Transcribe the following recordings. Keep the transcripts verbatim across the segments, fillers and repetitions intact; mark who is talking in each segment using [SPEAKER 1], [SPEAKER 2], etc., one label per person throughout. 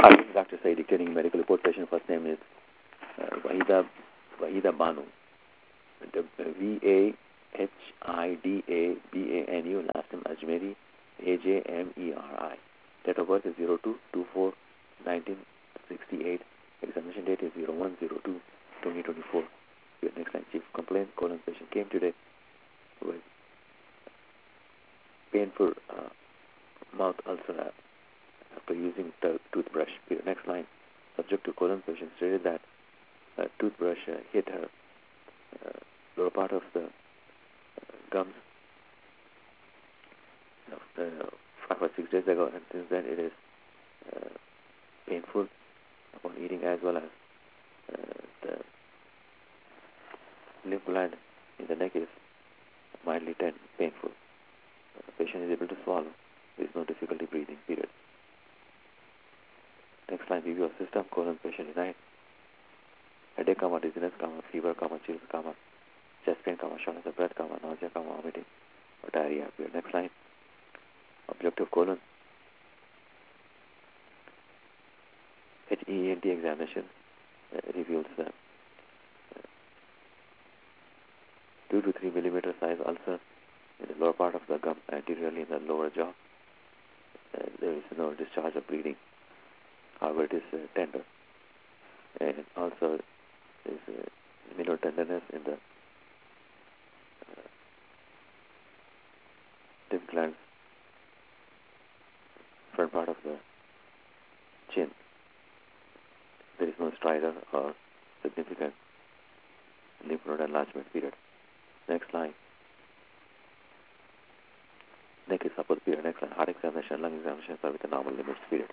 [SPEAKER 1] Hi, this is Doctor Said dictating medical report. Patient first name is uh, Wahida Wahida Banu. V A H I D A B A N U. Last name Ajmeri. A J M E R I. Date of birth is zero two two four nineteen sixty-eight. Examination date is zero one zero two twenty twenty-four. Your next line, chief complaint. Colon patient came today with painful uh, mouth ulcer after using the toothbrush. Your next line, subject to colon patient stated that a toothbrush uh, hit her uh, lower part of the uh, gums uh, five or six days ago, and since then it is uh, painful upon eating, as well as uh, the lymph gland in the neck is mildly ten, painful. The patient is able to swallow. There is no difficulty breathing, period. Next line, review of system, colon patient denied. Headache, comma, dizziness, comma, fever, comma, chills, comma, chest pain, comma, shortness of breath, comma, nausea, comma, vomiting, or diarrhea. Period. Next line, objective colon. H E N T examination uh, reveals the uh, two to three millimeter size ulcer in the lower part of the gum, anteriorly in the lower jaw. Uh, there is no discharge of bleeding. However, it is uh, tender. And also, there is uh, minor tenderness in the uh, lymph glands, front part of the chin. There is no stridor or significant lymph node enlargement, period. Next line. Neck is supple, period. Next line. Heart examination, lung examinations are with a normal limits, period.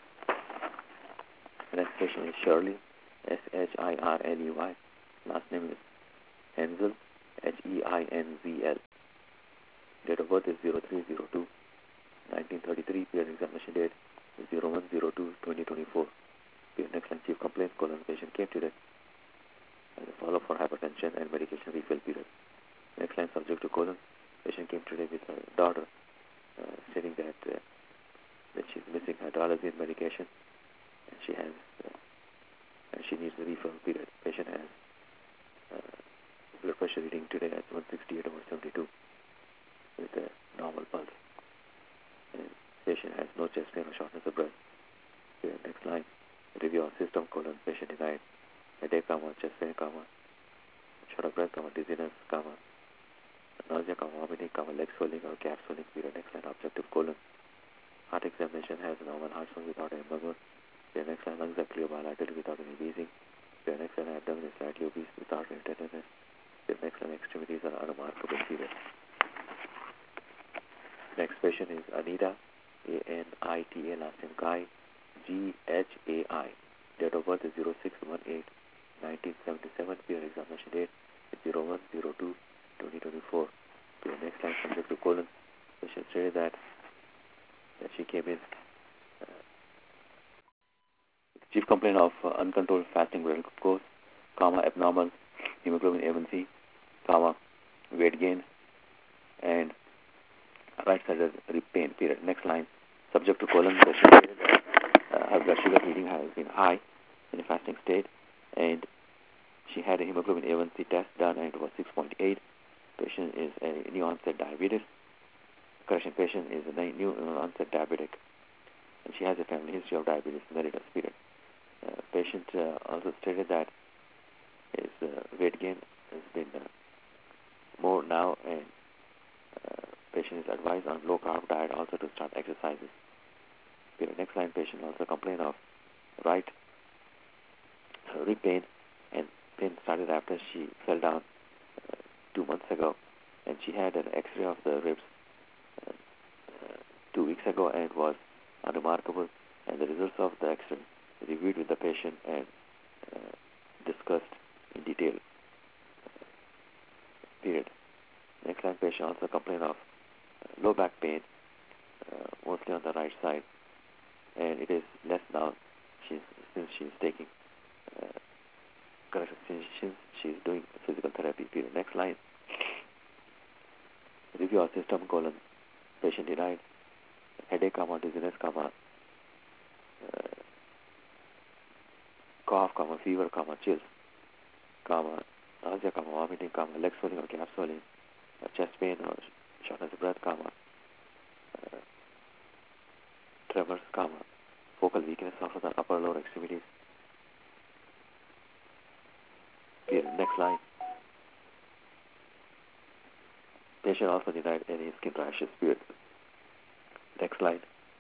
[SPEAKER 1] The next patient is Shirley, S H I R L E Y. Last name is Henzel, H E I N Z L. Date of birth is zero three zero two nineteen thirty-three. Period. Examination date is zero one zero two twenty twenty-four. Period. Next line, chief complaint, colon patient came today as a follow for hypertension and medication refill, period. Next line, subject to colon. Patient came today with her daughter, uh, stating that uh, that she's missing hydrolysis medication, and she has uh, and she needs the refill, period. Patient has uh, blood pressure reading today at one sixty-eight over seventy-two with a normal pulse. And patient has no chest pain or shortness of breath. Period. Next line, review of system, colon patient denied. Headache, comma, chest pain, comma, short of breath, comma, dizziness, comma, nausea, comma, vomiting, comma, leg swelling or calf swelling, period. Next line, objective colon. Heart examination has a normal heart song without any murmur. Period. Next line, lungs are clear bilaterally without any wheezing. Period. Next line, abdomen is slightly obese without any tenderness. Period. Next line, extremities are unremarkable, period. Next patient is Anita, A N I T A, last name Guy, G H A I. Date of birth is zero six one eight nineteen seventy-seven. Period. Examination date is zero one zero two twenty twenty-four. Period. Next line, subject to colon. Patient stated that, that she came in uh, chief complaint of uh, uncontrolled fasting blood glucose, comma, abnormal hemoglobin A one C, comma, weight gain, and right-sided rib pain, period. Next line, subject to colon, patient stated that uh, her blood sugar reading has been high in a fasting state, and she had a hemoglobin A one C test done, and it was six point eight. Patient is a new onset diabetes. Correction, patient is a new onset diabetic, and she has a family history of diabetes mellitus, period. Uh, patient uh, also stated that his uh, weight gain has been uh, more now, and uh, patient is advised on low carb diet also to start exercises. Period. Next line, patient also complained of right uh, rib pain, and pain started after she fell down uh, two months ago, and she had an X-ray of the ribs uh, uh, two weeks ago, and it was unremarkable, and the results of the X-ray reviewed with the patient and uh, discussed in detail. Uh, period. Next line, patient also complained of uh, low back pain, uh, mostly on the right side, and it is less now she's, since she's taking uh, correction, since she's, she's doing physical therapy, period. Next line, review of system, colon, patient denied, headache, comma, dizziness, comma, uh, comma, fever, comma, chills, comma, nausea, comma, vomiting, comma, leg swelling or calf swelling, uh, chest pain or shortness of breath, comma, uh, tremors, comma, focal weakness of the upper lower extremities. Period. Next line. Patient also denied any skin rashes. Period. Next slide.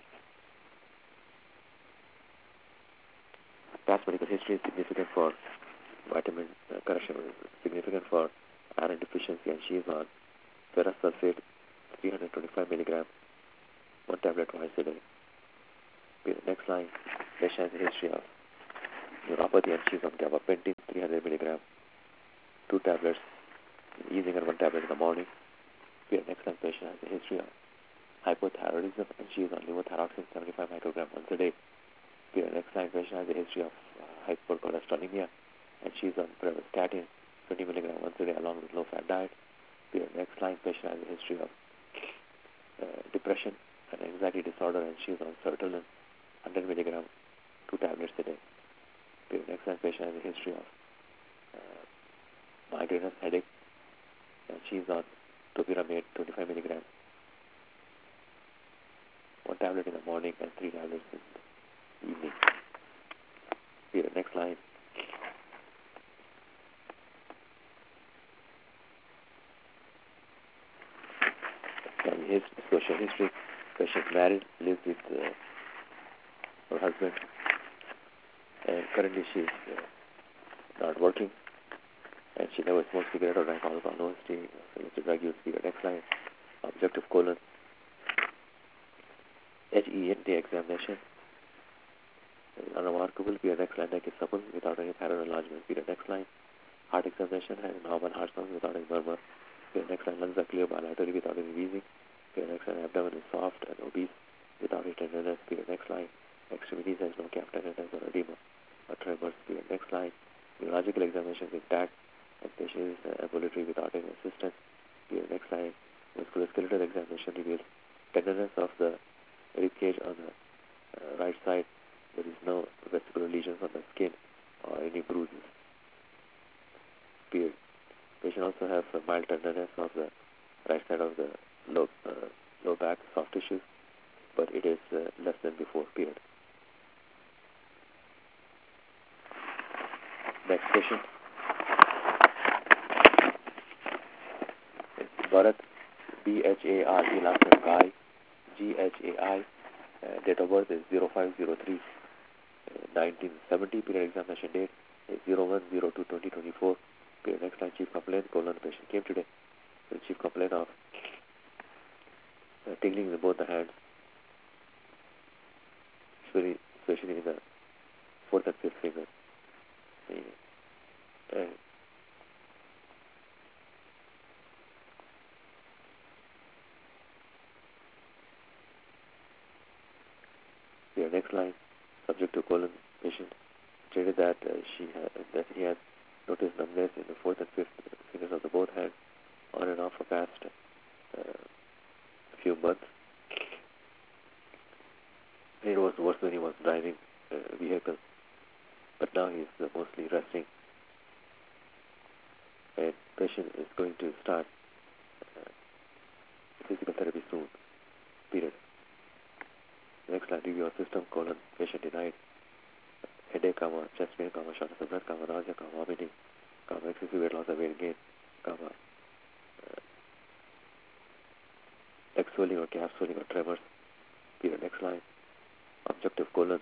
[SPEAKER 1] Past medical history is significant for vitamin uh, correction, is significant for iron deficiency, and she is on ferrous sulfate three hundred twenty-five milligram, one tablet twice a day. Period. Next line. Patient has a history of neuropathy, and she is on gabapentin three hundred milligram, two tablets evening and one tablet in the morning. Period. Next line. Patient has a history of hypothyroidism, and she is on levothyroxine seventy-five microgram once a day. Period. Next line. Patient has a history of uh, hypercholesterolemia, and she is on pravastatin twenty milligram once a day along with low-fat diet. Period. Next line. Patient has a history of uh, depression and anxiety disorder, and she is on sertraline one hundred milligram, two tablets a day. Period. Next line. Patient has a history of uh, migrainous headache, and she is on topiramate twenty-five milligram, one tablet in the morning and three tablets in the evening. Period. Next line. His social history. Patient married, lives with uh, her husband, and currently she is uh, not working, and she never smoked cigarette or drank alcohol. No history of drug use. Period. Next line. Objective colon. H E N T examination. Unremarkable. Period. Next line. Neck is supple without any thyroid enlargement. Period. Next line. Heart examination has normal heart sounds without any murmur. Period. Next line. Lungs are clear bilaterally without any wheezing. Period. Next line. Abdomen is soft and obese without any tenderness. Period. Next line. Extremities has no calf tenderness or edema or tremors. Period. Next line. Neurological examination is intact, and patient is uh, ambulatory without any assistance. Period. Next line. Musculoskeletal examination reveals tenderness of the rib cage on the uh, right side. There is no vesicular lesions on the skin or any bruises. Period. Patient also has a mild tenderness of the right side of the low, uh, low back, soft tissues, but it is uh, less than before. Period. Next patient. It's Bharat, B H A R T, last name Ghai, G H A I. Uh, date of birth is zero five zero three nineteen seventy. Period. Examination date is zero one zero two twenty twenty-four. Period. Next line. Chief complaint. Colon. Patient came today. The chief complaint of uh, tingling in both the hands, especially, especially in the fourth and fifth finger. Uh, uh, Here, next line. Subject to colon. Patient stated that uh, she ha- that he has noticed numbness in the fourth and fifth fingers of the both hands on and off for past uh, few months. It was worse when he was driving a vehicle, but now he is uh, mostly resting. And patient is going to start uh, physical therapy soon. Period. Next line. Review of system. Colon. Patient denied headache, comma, chest pain, comma, shortness of breath, comma, nausea, comma, vomiting, comma, excessive weight loss or weight gain, comma, uh, leg swelling or calf swelling or tremors. Period. Next line. Objective colon.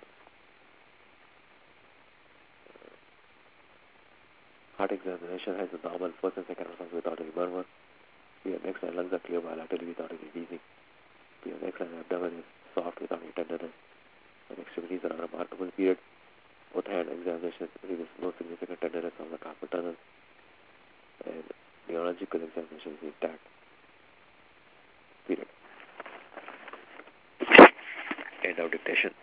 [SPEAKER 1] Heart examination has a normal first and second response without any murmur. Period. Next line. Lungs are clear bilaterally without any wheezing. Period. Next line. Abdomen is soft without any tenderness, and extremities are unremarkable. Period. Both hand examinations reveals no significant tenderness on the carpal tunnel, and neurological examination is intact. Period. End of dictation.